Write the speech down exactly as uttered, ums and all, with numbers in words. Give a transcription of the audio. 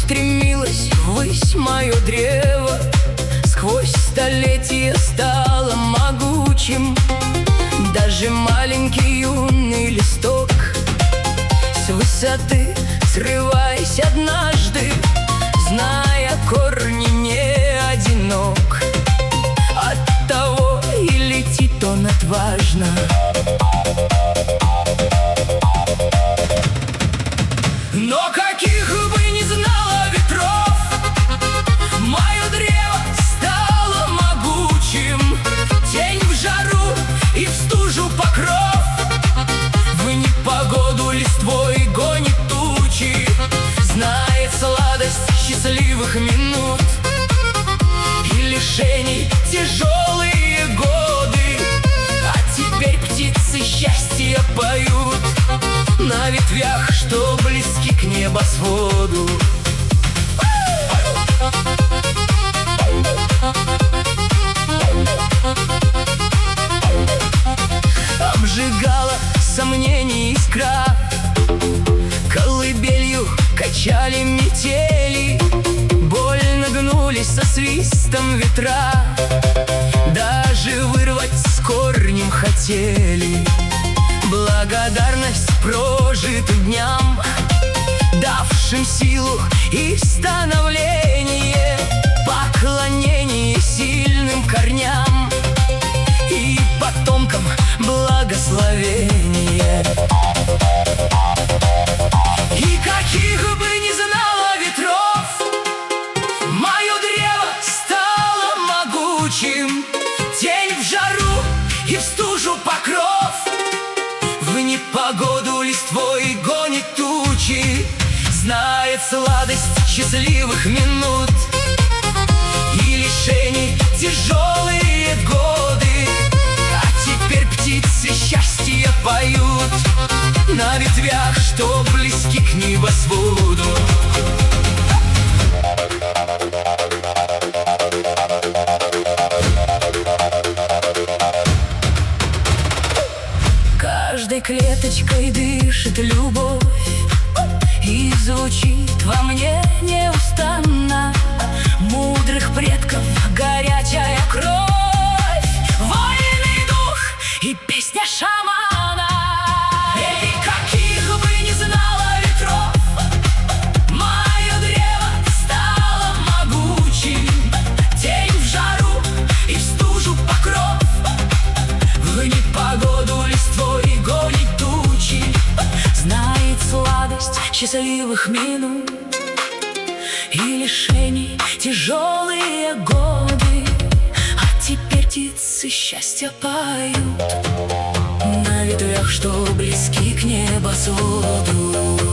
устремилось ввысь мое древо, сквозь столетия стало могучим. Даже маленький юный листок с высоты, срываясь однажды, зная корни, не одинок. Оттого и летит он отважно. Но каких бы ни знало ветров, мое древо стало могучим. Тень в жару и в стужу покров, в непогоду листвой гонит тучи. Знает сладость счастливых минут и лишений тяжелые годы. А теперь птицы счастья поют на ветвях, что близки к небосводу. Обжигала сомнений искра, колыбелью качали метели, больно гнулись со свистом ветра, даже вырвать с корнем хотели. Благодарность прожитым дням, давшим силу и становление, поклонение сильным корням и потомкам благословение. И каких бы ни знало ветров, мое древо стало могучим. Тень в жару и в стужу покров, в непогоду листвой гонит тучи. Знает сладость счастливых минут и лишений тяжелые годы. А теперь птицы счастья поют на ветвях, что близки к небосводу. Каждой клеточкой дышит любовь и звучит во мне неустанно. Мудрых предков горячая кровь, воинный дух и песня шамана. И каких бы ни знало ветров, мое древо стало могучим. Тень в жару и в стужу покров, в непогоду листвой гонит тучи. Знает сладость счастливых минут и лишений тяжелые годы. А теперь птицы счастья поют на ветвях, что близки к небосводу.